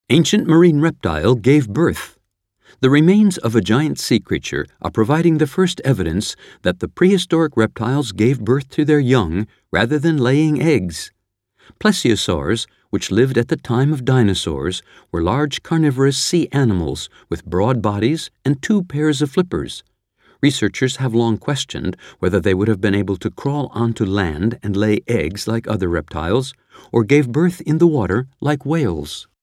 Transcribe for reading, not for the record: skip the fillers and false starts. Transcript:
Ancient marine reptile gave birth. The remains of a giant sea creature are providing the first evidence that the prehistoric reptiles gave birth to their young rather than laying eggs. Plesiosaurs, which lived at the time of dinosaurs, were large carnivorous sea animals with broad bodies and 2 pairs of flippers. Researchers have long questioned whether they would have been able to crawl onto land and lay eggs like other reptiles, or gave birth in the water like whales.